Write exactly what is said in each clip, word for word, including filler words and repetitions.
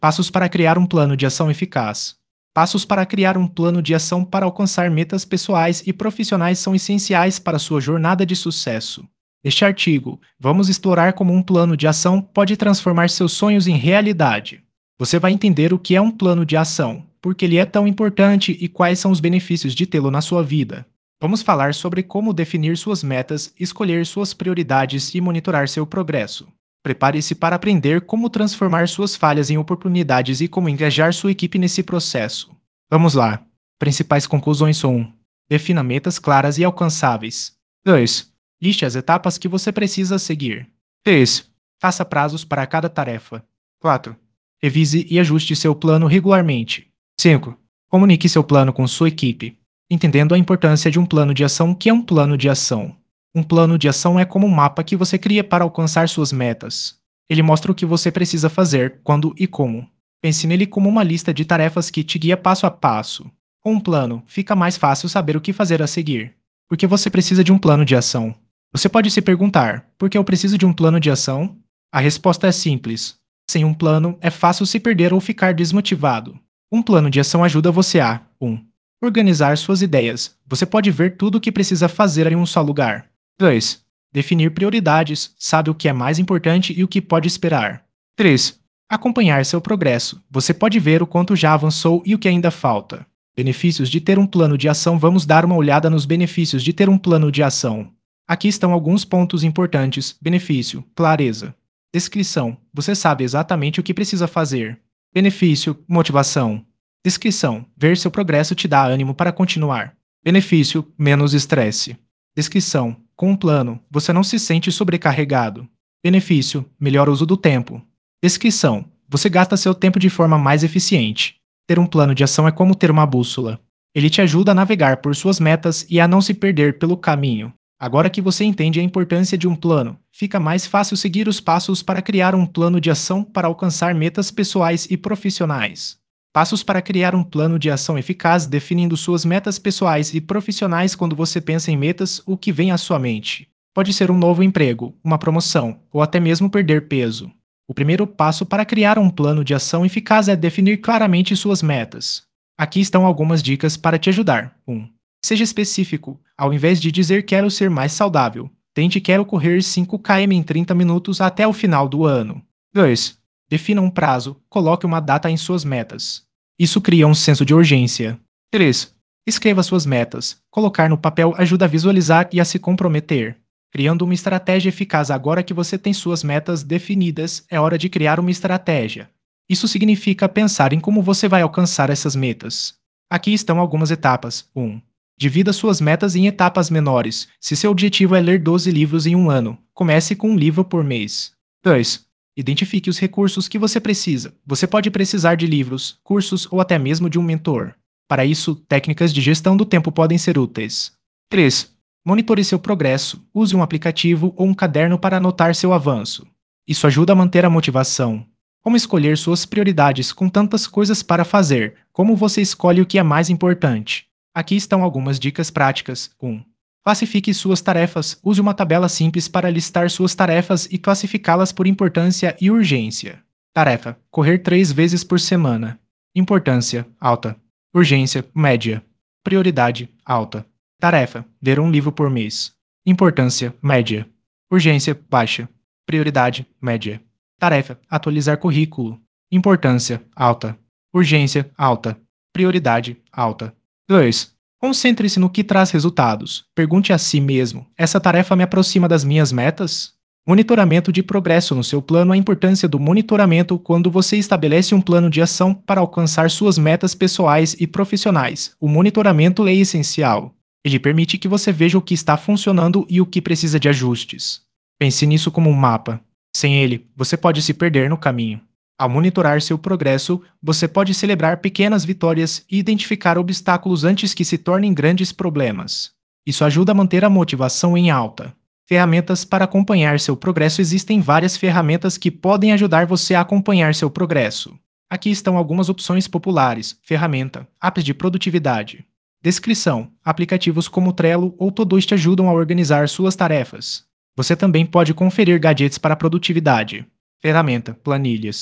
Passos para criar um plano de ação eficaz. Passos para criar um plano de ação para alcançar metas pessoais e profissionais são essenciais para sua jornada de sucesso. Neste artigo, vamos explorar como um plano de ação pode transformar seus sonhos em realidade. Você vai entender o que é um plano de ação, por que ele é tão importante e quais são os benefícios de tê-lo na sua vida. Vamos falar sobre como definir suas metas, escolher suas prioridades e monitorar seu progresso. Prepare-se para aprender como transformar suas falhas em oportunidades e como engajar sua equipe nesse processo. Vamos lá. Principais conclusões são um. Defina metas claras e alcançáveis. dois. Liste as etapas que você precisa seguir. três. Faça prazos para cada tarefa. quatro. Revise e ajuste seu plano regularmente. cinco. Comunique seu plano com sua equipe. Entendendo a importância de um plano de ação. O que é um plano de ação? Um plano de ação é como um mapa que você cria para alcançar suas metas. Ele mostra o que você precisa fazer, quando e como. Pense nele como uma lista de tarefas que te guia passo a passo. Com um plano, fica mais fácil saber o que fazer a seguir. Por que você precisa de um plano de ação? Você pode se perguntar, por que eu preciso de um plano de ação? A resposta é simples. Sem um plano, é fácil se perder ou ficar desmotivado. Um plano de ação ajuda você a um. Organizar suas ideias. Você pode ver tudo o que precisa fazer em um só lugar. dois. Definir prioridades, sabe o que é mais importante e o que pode esperar. três. Acompanhar seu progresso. Você pode ver o quanto já avançou e o que ainda falta. Benefícios de ter um plano de ação. Vamos dar uma olhada nos benefícios de ter um plano de ação. Aqui estão alguns pontos importantes. Benefício: clareza. Descrição: você sabe exatamente o que precisa fazer. Benefício: motivação. Descrição: ver seu progresso te dá ânimo para continuar. Benefício: menos estresse. Descrição: com um plano, você não se sente sobrecarregado. Benefício: melhor uso do tempo. Descrição: você gasta seu tempo de forma mais eficiente. Ter um plano de ação é como ter uma bússola. Ele te ajuda a navegar por suas metas e a não se perder pelo caminho. Agora que você entende a importância de um plano, fica mais fácil seguir os passos para criar um plano de ação para alcançar metas pessoais e profissionais. Passos para criar um plano de ação eficaz. Definindo suas metas pessoais e profissionais. Quando você pensa em metas, o que vem à sua mente? Pode ser um novo emprego, uma promoção, ou até mesmo perder peso. O primeiro passo para criar um plano de ação eficaz é definir claramente suas metas. Aqui estão algumas dicas para te ajudar. um. Seja específico. Ao invés de dizer quero ser mais saudável, tente quero correr cinco quilômetros em trinta minutos até o final do ano. dois. Defina um prazo, coloque uma data em suas metas. Isso cria um senso de urgência. três. Escreva suas metas. Colocar no papel ajuda a visualizar e a se comprometer. Criando uma estratégia eficaz. Agora que você tem suas metas definidas, é hora de criar uma estratégia. Isso significa pensar em como você vai alcançar essas metas. Aqui estão algumas etapas. um. Divida suas metas em etapas menores. Se seu objetivo é ler doze livros em um ano, comece com um livro por mês. dois. Identifique os recursos que você precisa. Você pode precisar de livros, cursos ou até mesmo de um mentor. Para isso, técnicas de gestão do tempo podem ser úteis. três. Monitore seu progresso. Use um aplicativo ou um caderno para anotar seu avanço. Isso ajuda a manter a motivação. Como escolher suas prioridades com tantas coisas para fazer? Como você escolhe o que é mais importante? Aqui estão algumas dicas práticas. um. Classifique suas tarefas. Use uma tabela simples para listar suas tarefas e classificá-las por importância e urgência. Tarefa: correr três vezes por semana. Importância: alta. Urgência: média. Prioridade: alta. Tarefa: ler um livro por mês. Importância: média. Urgência: baixa. Prioridade: média. Tarefa: atualizar currículo. Importância: alta. Urgência: alta. Prioridade: alta. dois. Concentre-se no que traz resultados. Pergunte a si mesmo: essa tarefa me aproxima das minhas metas? Monitoramento de progresso no seu plano. A importância do monitoramento. Quando você estabelece um plano de ação para alcançar suas metas pessoais e profissionais, o monitoramento é essencial. Ele permite que você veja o que está funcionando e o que precisa de ajustes. Pense nisso como um mapa. Sem ele, você pode se perder no caminho. Ao monitorar seu progresso, você pode celebrar pequenas vitórias e identificar obstáculos antes que se tornem grandes problemas. Isso ajuda a manter a motivação em alta. Ferramentas para acompanhar seu progresso. Existem várias ferramentas que podem ajudar você a acompanhar seu progresso. Aqui estão algumas opções populares. Ferramenta: apps de produtividade. Descrição: aplicativos como Trello ou Todoist ajudam a organizar suas tarefas. Você também pode conferir gadgets para produtividade. Ferramenta: planilhas.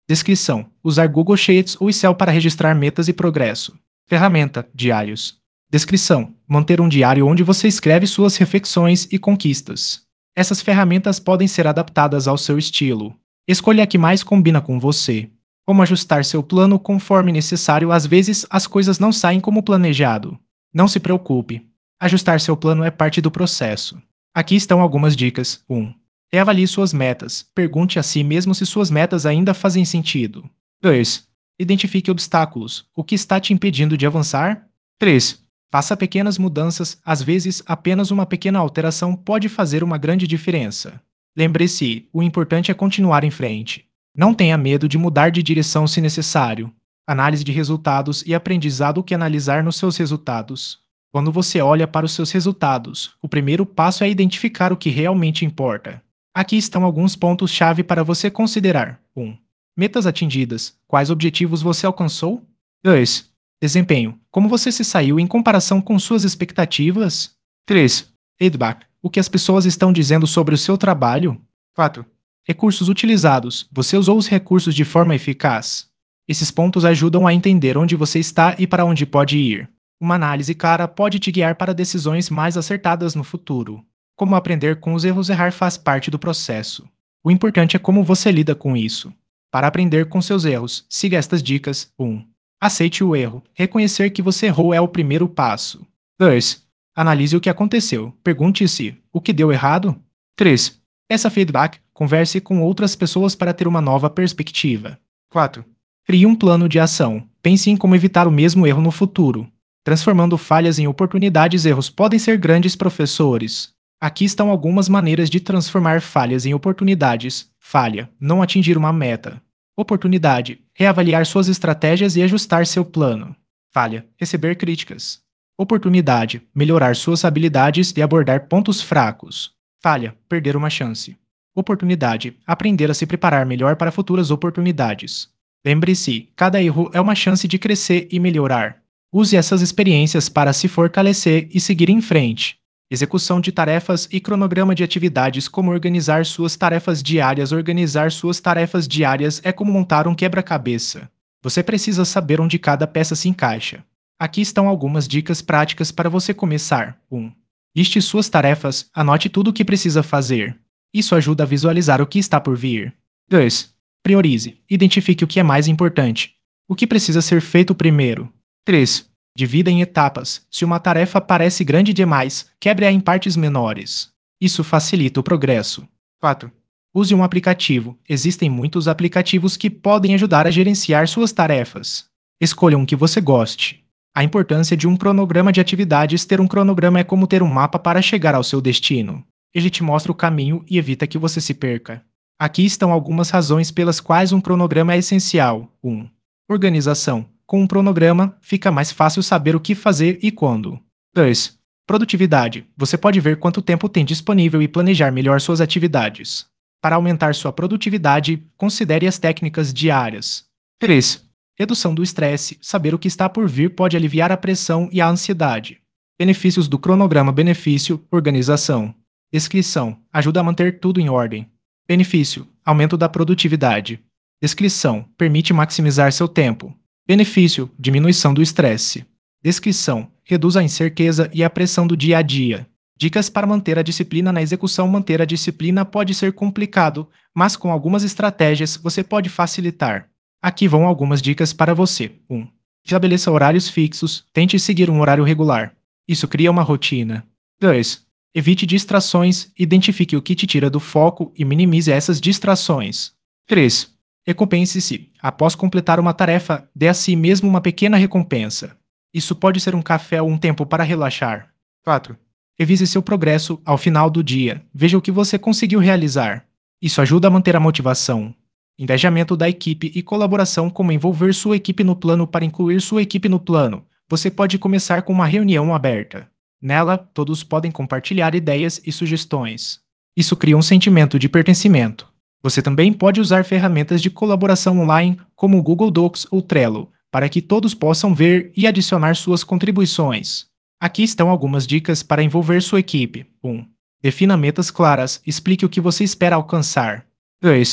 Descrição: usar Google Sheets ou Excel para registrar metas e progresso. Ferramenta: diários. Descrição: manter um diário onde você escreve suas reflexões e conquistas. Essas ferramentas podem ser adaptadas ao seu estilo. Escolha a que mais combina com você. Como ajustar seu plano conforme necessário. Às vezes, as coisas não saem como planejado. Não se preocupe. Ajustar seu plano é parte do processo. Aqui estão algumas dicas. um. Reavalie suas metas. Pergunte a si mesmo se suas metas ainda fazem sentido. dois. Identifique obstáculos. O que está te impedindo de avançar? três. Faça pequenas mudanças. Às vezes, apenas uma pequena alteração pode fazer uma grande diferença. Lembre-se, o importante é continuar em frente. Não tenha medo de mudar de direção se necessário. Análise de resultados e aprendizado. O que analisar nos seus resultados? Quando você olha para os seus resultados, o primeiro passo é identificar o que realmente importa. Aqui estão alguns pontos-chave para você considerar. um. Metas atingidas. Quais objetivos você alcançou? dois. Desempenho. Como você se saiu em comparação com suas expectativas? três. Feedback. O que as pessoas estão dizendo sobre o seu trabalho? quatro. Recursos utilizados. Você usou os recursos de forma eficaz? Esses pontos ajudam a entender onde você está e para onde pode ir. Uma análise clara pode te guiar para decisões mais acertadas no futuro. Como aprender com os erros? Errar faz parte do processo. O importante é como você lida com isso. Para aprender com seus erros, siga estas dicas. um. Aceite o erro. Reconhecer que você errou é o primeiro passo. dois. Analise o que aconteceu. Pergunte-se: o que deu errado? três. Peça feedback. Converse com outras pessoas para ter uma nova perspectiva. quatro. Crie um plano de ação. Pense em como evitar o mesmo erro no futuro. Transformando falhas em oportunidades. Erros podem ser grandes professores. Aqui estão algumas maneiras de transformar falhas em oportunidades. Falha: não atingir uma meta. Oportunidade: reavaliar suas estratégias e ajustar seu plano. Falha: receber críticas. Oportunidade: melhorar suas habilidades e abordar pontos fracos. Falha: perder uma chance. Oportunidade: aprender a se preparar melhor para futuras oportunidades. Lembre-se, cada erro é uma chance de crescer e melhorar. Use essas experiências para se fortalecer e seguir em frente. Execução de tarefas e cronograma de atividades. Como organizar suas tarefas diárias? Organizar suas tarefas diárias é como montar um quebra-cabeça. Você precisa saber onde cada peça se encaixa. Aqui estão algumas dicas práticas para você começar. um. Liste suas tarefas. Anote tudo o que precisa fazer. Isso ajuda a visualizar o que está por vir. dois. Priorize. Identifique o que é mais importante. O que precisa ser feito primeiro. três. Divida em etapas. Se uma tarefa parece grande demais, quebre-a em partes menores. Isso facilita o progresso. quatro. Use um aplicativo. Existem muitos aplicativos que podem ajudar a gerenciar suas tarefas. Escolha um que você goste. A importância de um cronograma de atividades. Ter um cronograma é como ter um mapa para chegar ao seu destino. Ele te mostra o caminho e evita que você se perca. Aqui estão algumas razões pelas quais um cronograma é essencial. um. Organização. Com um cronograma, fica mais fácil saber o que fazer e quando. dois. Produtividade. Você pode ver quanto tempo tem disponível e planejar melhor suas atividades. Para aumentar sua produtividade, considere as técnicas diárias. três. Redução do estresse. Saber o que está por vir pode aliviar a pressão e a ansiedade. Benefícios do cronograma. Benefício: organização. Descrição: ajuda a manter tudo em ordem. Benefício: aumento da produtividade. Descrição: permite maximizar seu tempo. Benefício: diminuição do estresse. Descrição: reduz a incerteza e a pressão do dia a dia. Dicas para manter a disciplina na execução. Manter a disciplina pode ser complicado, mas com algumas estratégias você pode facilitar. Aqui vão algumas dicas para você. um. Estabeleça horários fixos. Tente seguir um horário regular. Isso cria uma rotina. dois. Evite distrações. Identifique o que te tira do foco e minimize essas distrações. três. Recompense-se. Após completar uma tarefa, dê a si mesmo uma pequena recompensa. Isso pode ser um café ou um tempo para relaxar. quatro. Revise seu progresso ao final do dia. Veja o que você conseguiu realizar. Isso ajuda a manter a motivação. Engajamento da equipe e colaboração. Como envolver sua equipe no plano? Para incluir sua equipe no plano, você pode começar com uma reunião aberta. Nela, todos podem compartilhar ideias e sugestões. Isso cria um sentimento de pertencimento. Você também pode usar ferramentas de colaboração online, como o Google Docs ou Trello, para que todos possam ver e adicionar suas contribuições. Aqui estão algumas dicas para envolver sua equipe. um. Defina metas claras. Explique o que você espera alcançar. dois.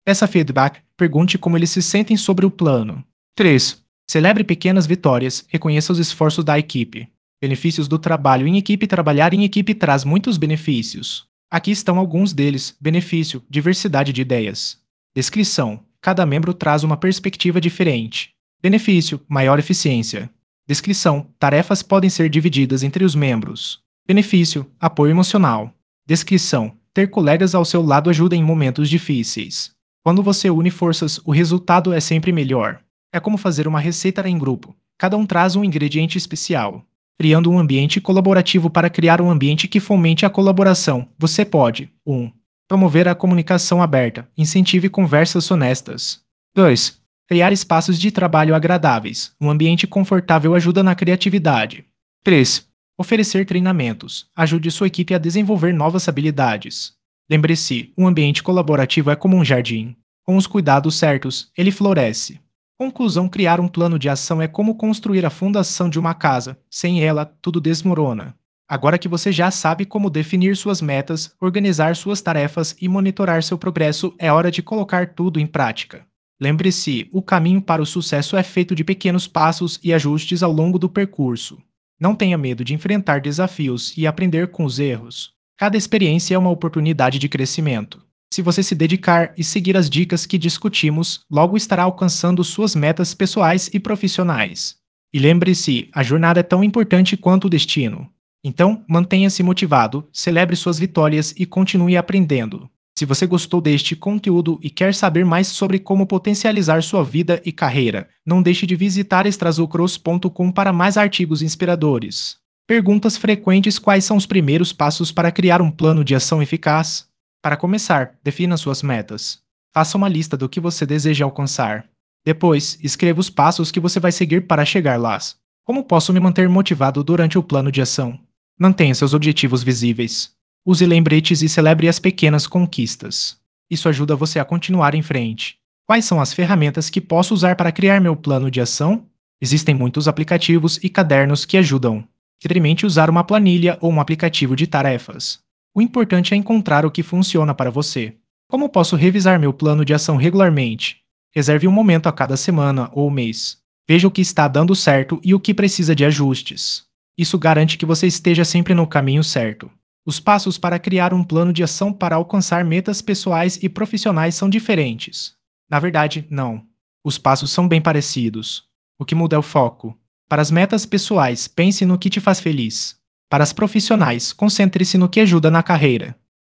Peça feedback, pergunte como eles se sentem sobre o plano. três. Celebre pequenas vitórias, reconheça os esforços da equipe. Benefícios do trabalho em equipe. Trabalhar em equipe traz muitos benefícios. Aqui estão alguns deles. Benefício: diversidade de ideias. Descrição: cada membro traz uma perspectiva diferente. Benefício: maior eficiência. Descrição: tarefas podem ser divididas entre os membros. Benefício: apoio emocional. Descrição: ter colegas ao seu lado ajuda em momentos difíceis. Quando você une forças, o resultado é sempre melhor. É como fazer uma receita em grupo. Cada um traz um ingrediente especial. Criando um ambiente colaborativo. Para criar um ambiente que fomente a colaboração, você pode: um. Promover a comunicação aberta. Incentive conversas honestas. dois. Criar espaços de trabalho agradáveis. Um ambiente confortável ajuda na criatividade. três. Oferecer treinamentos. Ajude sua equipe a desenvolver novas habilidades. Lembre-se, um ambiente colaborativo é como um jardim. Com os cuidados certos, ele floresce. Conclusão: criar um plano de ação é como construir a fundação de uma casa. Sem ela, tudo desmorona. Agora que você já sabe como definir suas metas, organizar suas tarefas e monitorar seu progresso, é hora de colocar tudo em prática. Lembre-se, o caminho para o sucesso é feito de pequenos passos e ajustes ao longo do percurso. Não tenha medo de enfrentar desafios e aprender com os erros. Cada experiência é uma oportunidade de crescimento. Se você se dedicar e seguir as dicas que discutimos, logo estará alcançando suas metas pessoais e profissionais. E lembre-se, a jornada é tão importante quanto o destino. Então, mantenha-se motivado, celebre suas vitórias e continue aprendendo. Se você gostou deste conteúdo e quer saber mais sobre como potencializar sua vida e carreira, não deixe de visitar extrazucros ponto com para mais artigos inspiradores. Perguntas frequentes: quais são os primeiros passos para criar um plano de ação eficaz? Para começar, defina suas metas. Faça uma lista do que você deseja alcançar. Depois, escreva os passos que você vai seguir para chegar lá. Como posso me manter motivado durante o plano de ação? Mantenha seus objetivos visíveis. Use lembretes e celebre as pequenas conquistas. Isso ajuda você a continuar em frente. Quais são as ferramentas que posso usar para criar meu plano de ação? Existem muitos aplicativos e cadernos que ajudam. Experimente usar uma planilha ou um aplicativo de tarefas. O importante é encontrar o que funciona para você. Como posso revisar meu plano de ação regularmente? Reserve um momento a cada semana ou mês. Veja o que está dando certo e o que precisa de ajustes. Isso garante que você esteja sempre no caminho certo. Os passos para criar um plano de ação para alcançar metas pessoais e profissionais são diferentes. Na verdade, não. Os passos são bem parecidos. O que muda é o foco. Para as metas pessoais, pense no que te faz feliz. Para as profissionais, concentre-se no que ajuda na carreira.